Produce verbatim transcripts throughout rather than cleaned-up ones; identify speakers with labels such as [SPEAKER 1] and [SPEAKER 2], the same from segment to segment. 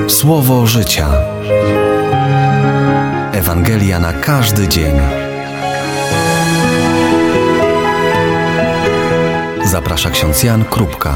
[SPEAKER 1] Słowo życia. Ewangelia na każdy dzień. Zaprasza ksiądz Jan Krupka.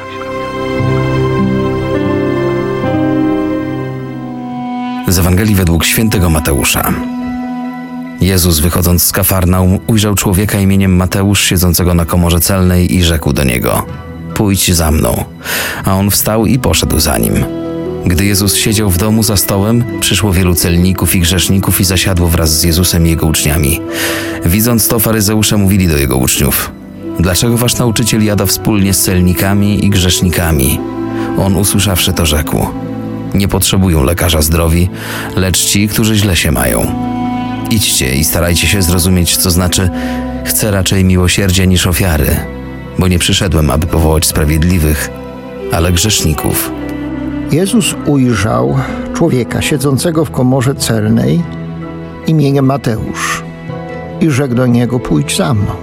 [SPEAKER 2] Z Ewangelii według świętego Mateusza. Jezus, wychodząc z Kafarnaum, ujrzał człowieka imieniem Mateusz siedzącego na komorze celnej i rzekł do niego: „Pójdź za mną”. A on wstał i poszedł za nim. Gdy Jezus siedział w domu za stołem, przyszło wielu celników i grzeszników i zasiadło wraz z Jezusem i jego uczniami. Widząc to, faryzeusze mówili do jego uczniów: „Dlaczego wasz nauczyciel jada wspólnie z celnikami i grzesznikami?” On, usłyszawszy to, rzekł: „Nie potrzebują lekarza zdrowi, lecz ci, którzy źle się mają. Idźcie i starajcie się zrozumieć, co znaczy: chcę raczej miłosierdzia niż ofiary, bo nie przyszedłem, aby powołać sprawiedliwych, ale grzeszników”.
[SPEAKER 3] Jezus ujrzał człowieka siedzącego w komorze celnej imieniem Mateusz i rzekł do niego: „Pójdź za mną”.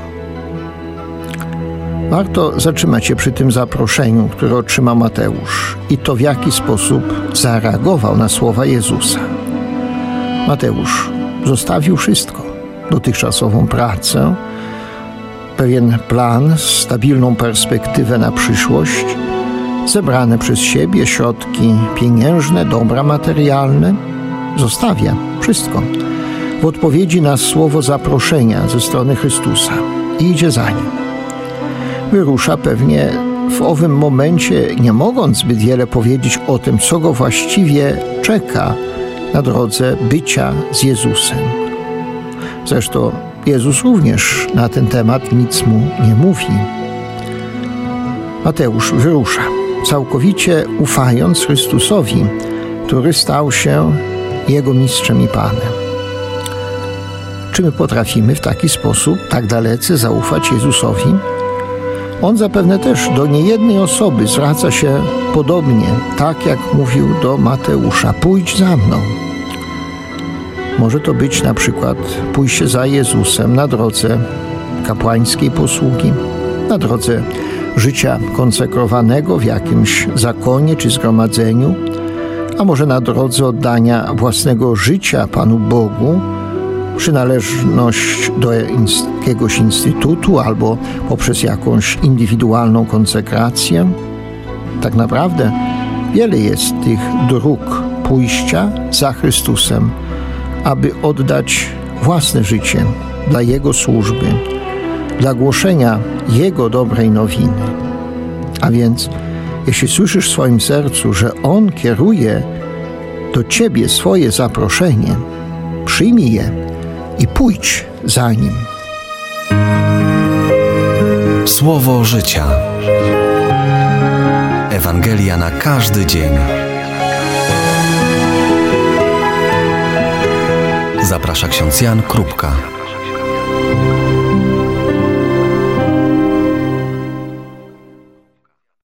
[SPEAKER 3] Warto zatrzymać się przy tym zaproszeniu, które otrzymał Mateusz, i to, w jaki sposób zareagował na słowa Jezusa. Mateusz zostawił wszystko: dotychczasową pracę, pewien plan, stabilną perspektywę na przyszłość, zebrane przez siebie środki pieniężne, dobra materialne. Zostawia wszystko w odpowiedzi na słowo zaproszenia ze strony Chrystusa i idzie za nim. Wyrusza pewnie w owym momencie, nie mogąc zbyt wiele powiedzieć o tym, co go właściwie czeka na drodze bycia z Jezusem. Zresztą Jezus również na ten temat nic mu nie mówi. Mateusz wyrusza, całkowicie ufając Chrystusowi, który stał się jego mistrzem i Panem. Czy my potrafimy w taki sposób tak dalece zaufać Jezusowi? On zapewne też do niejednej osoby zwraca się podobnie, tak jak mówił do Mateusza: „Pójdź za mną”. Może to być na przykład pójście za Jezusem na drodze kapłańskiej posługi, na drodze życia konsekrowanego w jakimś zakonie czy zgromadzeniu, a może na drodze oddania własnego życia Panu Bogu, przynależność do jakiegoś instytutu albo poprzez jakąś indywidualną konsekrację. Tak naprawdę wiele jest tych dróg pójścia za Chrystusem, aby oddać własne życie dla Jego służby, dla głoszenia Jego dobrej nowiny. A więc, jeśli słyszysz w swoim sercu, że On kieruje do Ciebie swoje zaproszenie, przyjmij je i pójdź za Nim.
[SPEAKER 1] Słowo życia. Ewangelia na każdy dzień. Zaprasza ksiądz Jan Krupka.